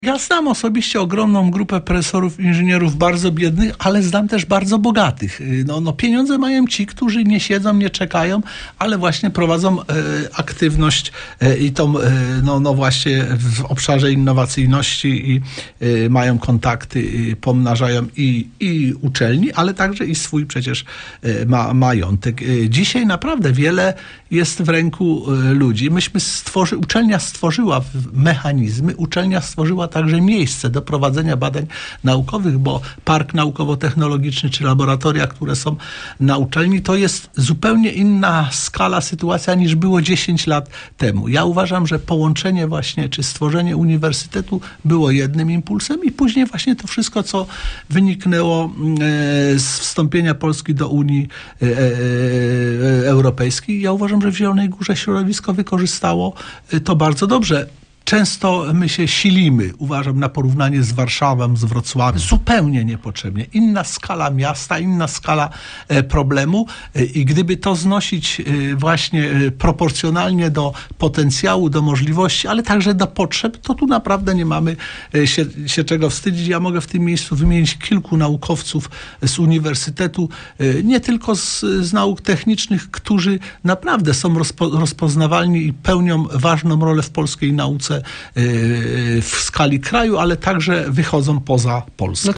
Ja znam osobiście ogromną grupę profesorów, inżynierów bardzo biednych, ale znam też bardzo bogatych. Pieniądze mają ci, którzy nie siedzą, nie czekają, ale właśnie prowadzą aktywność i tą właśnie w obszarze innowacyjności i mają kontakty, pomnażają i uczelni, ale także i swój przecież majątek. Dzisiaj naprawdę wiele jest w ręku ludzi. Uczelnia stworzyła mechanizmy, uczelnia stworzyła także miejsce do prowadzenia badań naukowych, bo park naukowo-technologiczny czy laboratoria, które są na uczelni, to jest zupełnie inna skala, sytuacja niż było 10 lat temu. Ja uważam, że połączenie właśnie, czy stworzenie uniwersytetu było jednym impulsem i później właśnie to wszystko, co wyniknęło z wstąpienia Polski do Unii Europejskiej. Ja uważam, że w Zielonej Górze środowisko wykorzystało to bardzo dobrze. Często my się silimy, uważam, na porównanie z Warszawą, z Wrocławiem. Zupełnie niepotrzebnie. Inna skala miasta, inna skala problemu i gdyby to znosić właśnie proporcjonalnie do potencjału, do możliwości, ale także do potrzeb, to tu naprawdę nie mamy się czego wstydzić. Ja mogę w tym miejscu wymienić kilku naukowców z uniwersytetu, nie tylko z nauk technicznych, którzy naprawdę są rozpoznawalni i pełnią ważną rolę w polskiej nauce w skali kraju, ale także wychodzą poza Polskę.